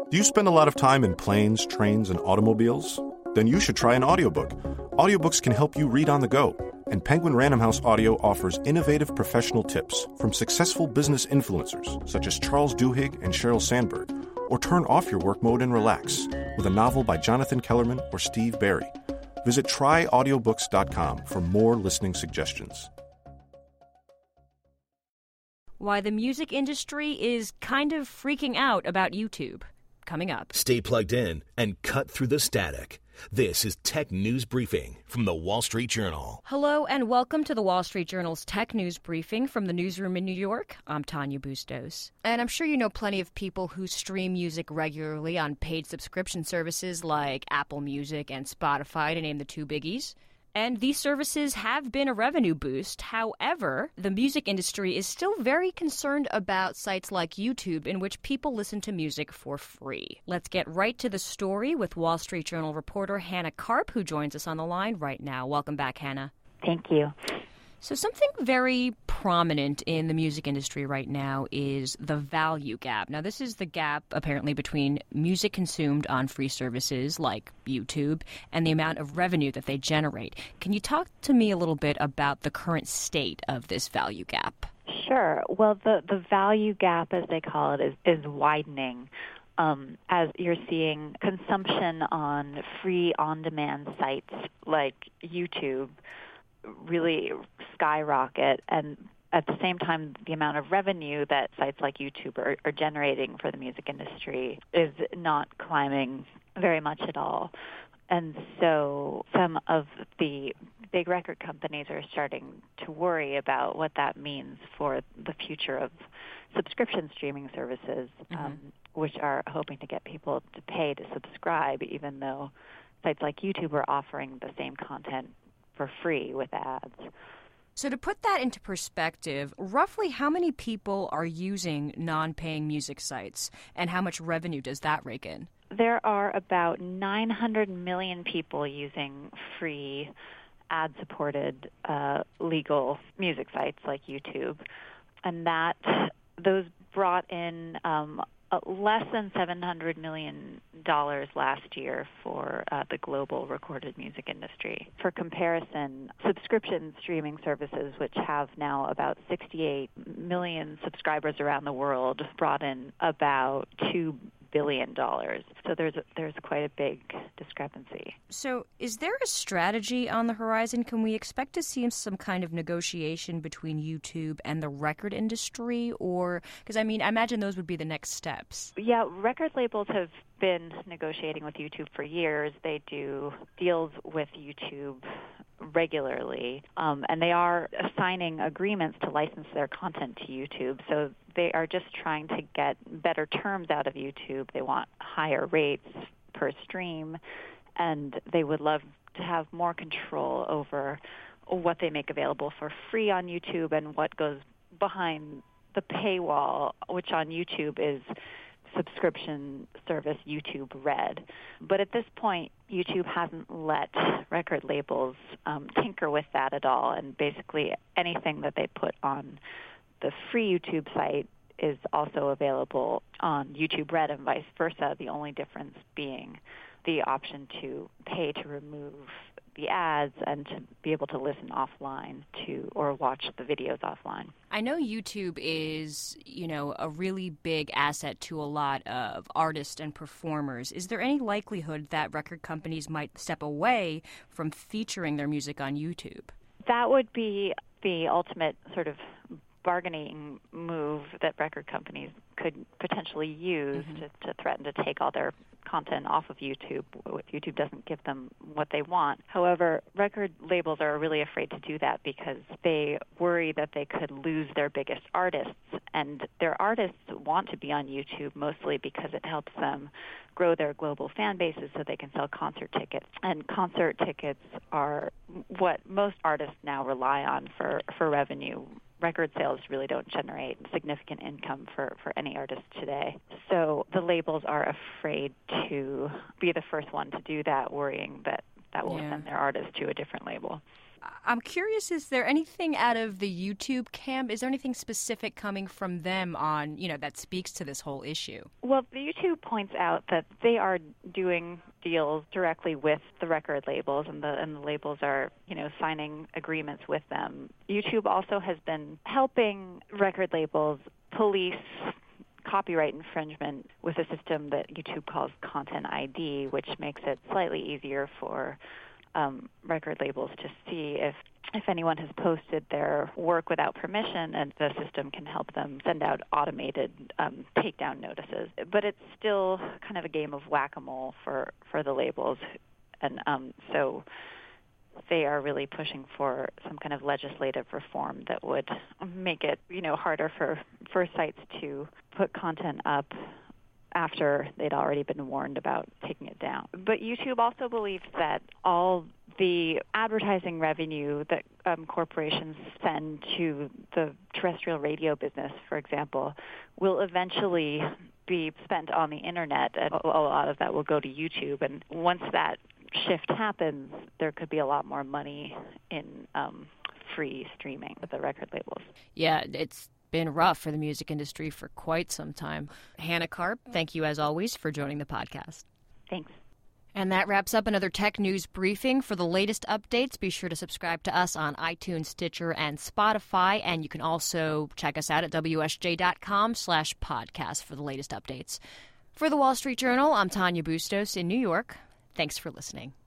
Do you spend a lot of time in planes, trains, and automobiles? Then you should try an audiobook. Audiobooks can help you read on the go. And Penguin Random House Audio offers innovative professional tips from successful business influencers such as Charles Duhigg and Sheryl Sandberg. Or turn off your work mode and relax with a novel by Jonathan Kellerman or Steve Barry. Visit tryaudiobooks.com for more listening suggestions. Why the music industry is kind of freaking out about YouTube. Coming up. Stay plugged in and cut through the static. This is Tech News Briefing from The Wall Street Journal. Hello and welcome to The Wall Street Journal's Tech News Briefing from the newsroom in New York. I'm Tanya Bustos. And I'm sure you know plenty of people who stream music regularly on paid subscription services like Apple Music and Spotify, to name the two biggies. And these services have been a revenue boost. However, the music industry is still very concerned about sites like YouTube, in which people listen to music for free. Let's get right to the story with Wall Street Journal reporter Hannah Karp, who joins us on the line right now. Welcome back, Hannah. Thank you. So something very prominent in the music industry right now is the value gap. Now, this is the gap, apparently, between music consumed on free services like YouTube and the amount of revenue that they generate. Can you talk to me a little bit about the current state of this value gap? Sure. Well, the value gap, as they call it, is widening. As you're seeing consumption on free on-demand sites like YouTube really skyrocket, and at the same time, the amount of revenue that sites like YouTube are generating for the music industry is not climbing very much at all. And so some of the big record companies are starting to worry about what that means for the future of subscription streaming services, which are hoping to get people to pay to subscribe, even though sites like YouTube are offering the same content for free with ads. So to put that into perspective, roughly how many people are using non-paying music sites, and how much revenue does that rake in? There are about 900 million people using free ad-supported legal music sites like YouTube, and those brought in less than $700 million last year for the global recorded music industry. For comparison, subscription streaming services, which have now about 68 million subscribers around the world, brought in about $2 billion. So there's quite a big discrepancy. So is there a strategy on the horizon? Can we expect to see some kind of negotiation between YouTube and the record industry? Or, because I imagine those would be the next steps. Yeah, record labels have been negotiating with YouTube for years. They do deals with YouTube regularly, and they are assigning agreements to license their content to YouTube. So they are just trying to get better terms out of YouTube. They want higher rates per stream, and they would love to have more control over what they make available for free on YouTube and what goes behind the paywall, which on YouTube is subscription service YouTube Red. But at this point, YouTube hasn't let record labels tinker with that at all, and basically anything that they put on the free YouTube site is also available on YouTube Red and vice versa, the only difference being the option to pay to remove the ads and to be able to listen offline or watch the videos offline. I know YouTube is, a really big asset to a lot of artists and performers. Is there any likelihood that record companies might step away from featuring their music on YouTube? That would be the ultimate sort of bargaining move that record companies could potentially use to threaten to take all their content off of YouTube if YouTube doesn't give them what they want. However, record labels are really afraid to do that because they worry that they could lose their biggest artists, and their artists want to be on YouTube mostly because it helps them grow their global fan bases so they can sell concert tickets. And concert tickets are what most artists now rely on for revenue. Record sales really don't generate significant income for any artist today. So the labels are afraid to be the first one to do that, worrying that that will send their artist to a different label. I'm curious, is there anything out of the YouTube camp? Is there anything specific coming from them on, that speaks to this whole issue? Well, the YouTube points out that they are doing deals directly with the record labels, and the labels are, signing agreements with them. YouTube also has been helping record labels police copyright infringement with a system that YouTube calls Content ID, which makes it slightly easier for record labels to see if anyone has posted their work without permission, and the system can help them send out automated takedown notices. But it's still kind of a game of whack-a-mole for the labels, and so they are really pushing for some kind of legislative reform that would make it, harder for sites to put content up after they'd already been warned about taking it down. But YouTube also believes that all the advertising revenue that corporations send to the terrestrial radio business, for example, will eventually be spent on the Internet, and a lot of that will go to YouTube. And once that shift happens, there could be a lot more money in free streaming with the record labels. Yeah, it's been rough for the music industry for quite some time. Hannah Karp, thank you as always for joining the podcast. Thanks. And that wraps up another Tech News Briefing. For the latest updates, be sure to subscribe to us on iTunes, Stitcher, and Spotify. And you can also check us out at WSJ.com/podcast for the latest updates. For the Wall Street Journal, I'm Tanya Bustos in New York. Thanks for listening.